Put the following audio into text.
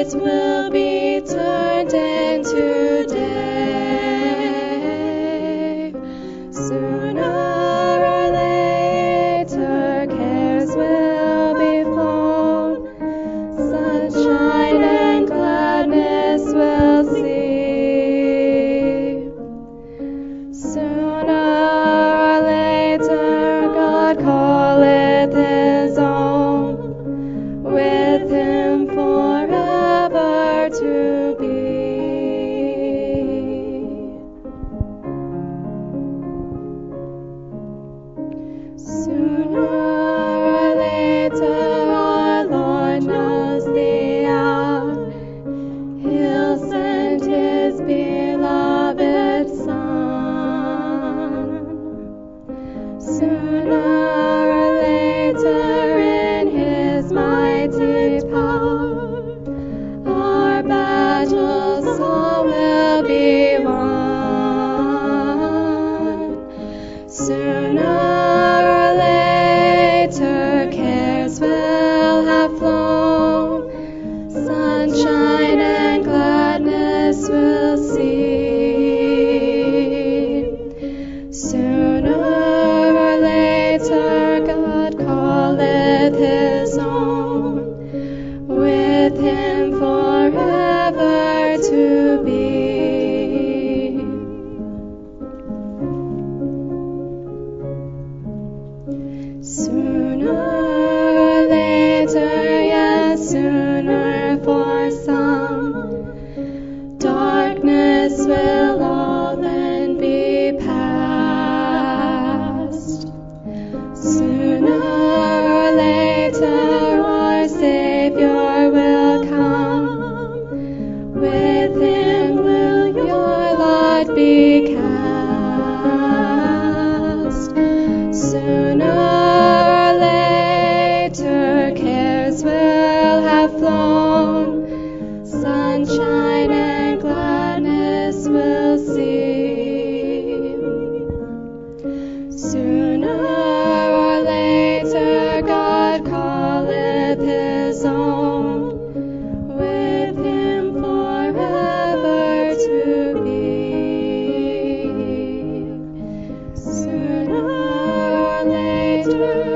night will be turned into day. Sooner or later, cares will be flown. Sunshine and gladness will see. Sooner or later, God calleth his own, with him forever to be. Sooner or later, our Lord knows the hour. He'll send his beloved Son. Sooner or later, in his mighty power, our battle so will be won. Sooner or later, cares will have flown. Sunshine and gladness will see. Sooner or later, God calleth his own, with him forever to be. Sooner or later, yes, sooner for some, darkness will all then be past. Sooner or later, our Savior will come. With him will your lot be cast. Sooner or later, cares will have flown. Sunshine and gladness will see. Sooner or later, God calleth his own, with him forever to be. Sooner or later,